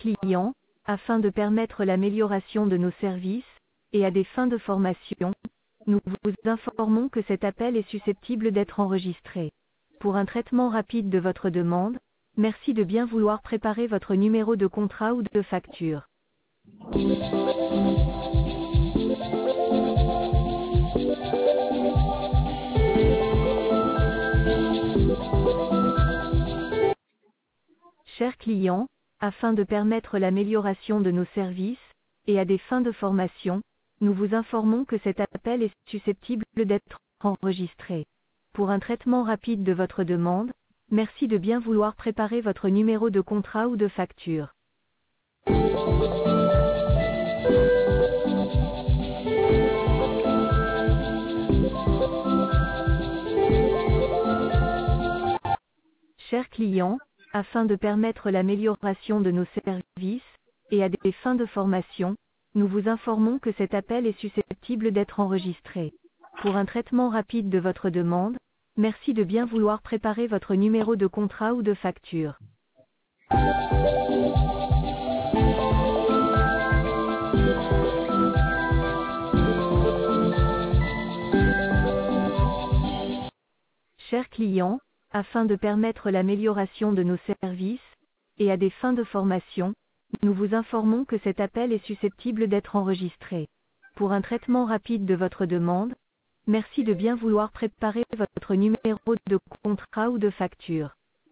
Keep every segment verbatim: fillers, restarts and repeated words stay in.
clients, afin de permettre l'amélioration de nos services, et à des fins de formation, nous vous informons que cet appel est susceptible d'être enregistré. Pour un traitement rapide de votre demande, merci de bien vouloir préparer votre numéro de contrat ou de facture. Chers clients, afin de permettre l'amélioration de nos services, et à des fins de formation, nous vous informons que cet appel est susceptible d'être enregistré. Pour un traitement rapide de votre demande, merci de bien vouloir préparer votre numéro de contrat ou de facture. Chers clients, afin de permettre l'amélioration de nos services, et à des fins de formation, nous vous informons que cet appel est susceptible d'être enregistré. Pour un traitement rapide de votre demande, merci de bien vouloir préparer votre numéro de contrat ou de facture. Chers clients, afin de permettre l'amélioration de nos services, et à des fins de formation, nous vous informons que cet appel est susceptible d'être enregistré. Pour un traitement rapide de votre demande, merci de bien vouloir préparer votre numéro de contrat ou de facture.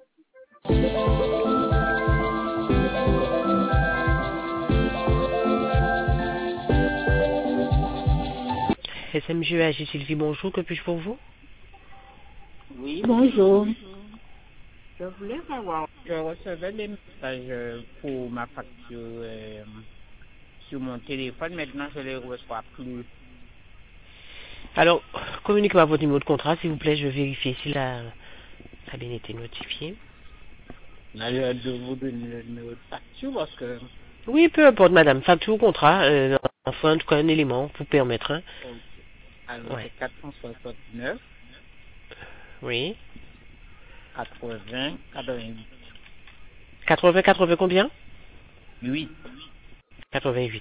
S M G A G Sylvie, bonjour, que puis-je pour vous? Oui, bonjour. Je voulais savoir, je recevais des messages pour ma facture euh, sur mon téléphone, maintenant je ne les reçois plus. Alors, communiquez-moi votre numéro de contrat, s'il vous plaît, je vais vérifier si la, ça a bien été notifié. Là, je vais de vous donner le numéro de facture parce que... Oui, peu importe, madame, facture ou contrat, euh, enfin, en tout cas, un élément pour permettre. Hein. Alors, Ouais. c'est quatre cent soixante-neuf. Oui. quatre-vingts, quatre-vingt-huit. quatre-vingts, quatre-vingts combien? huit. quatre-vingt-huit.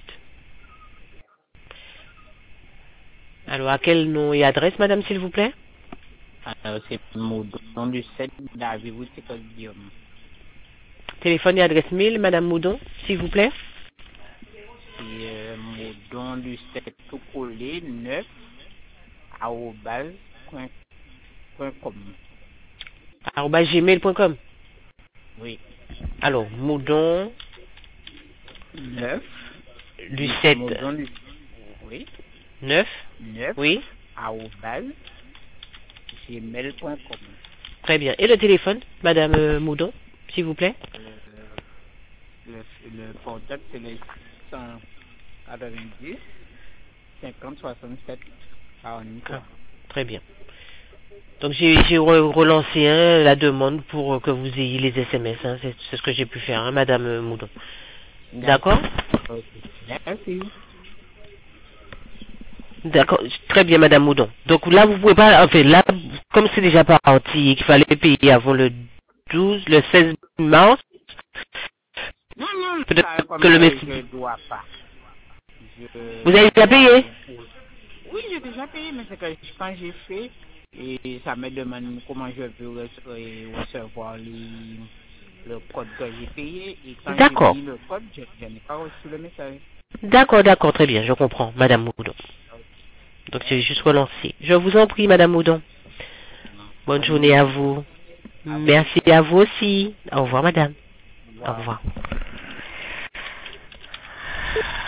Alors, à quel nom et adresse, madame, s'il vous plaît? Alors, c'est Moudon du sept d'Avez-vous, c'est quoi Guillaume? Téléphone et adresse mail, madame Moudon, s'il vous plaît? C'est euh, Moudon du sept tout collé, neuf, arobase, point, point com. arobase gmail point com. Oui. Alors, Moudon neuf. du sept. Moudon du... Oui. neuf. neuf. Oui. arobase, gmail point com. Très bien. Et le téléphone, madame euh, Moudon, s'il vous plaît? Euh, le, le portable, c'est le cent quatre-vingt-dix, cinquante, soixante-sept, quarante-trois. Ah, très bien. Donc j'ai j'ai re- relancé hein, la demande pour que vous ayez les S M S. Hein, c'est c'est ce que j'ai pu faire, hein, madame euh, Moudon. D'accord? Merci. D'accord. Très bien, madame Moudon. Donc là, vous pouvez pas... Enfin, là, comme c'est déjà parti et qu'il fallait payer avant le douze, le seize mars, Non, non, peut-être ça, comme que le ça, médecin... je ne dois pas. Je... Vous avez déjà payé? Oui, j'ai déjà payé, mais c'est que quand j'ai fait, et ça me demande comment je peux rece- recevoir les, le code que j'ai payé, et quand j'ai D'accord. mis le code, je, je n'ai pas reçu le message. D'accord, d'accord, très bien, je comprends, madame Moudon. Donc j'ai juste relancé. Je vous en prie, madame Moudon. Bonne journée à vous. Merci à vous aussi. Au revoir, madame. Au revoir.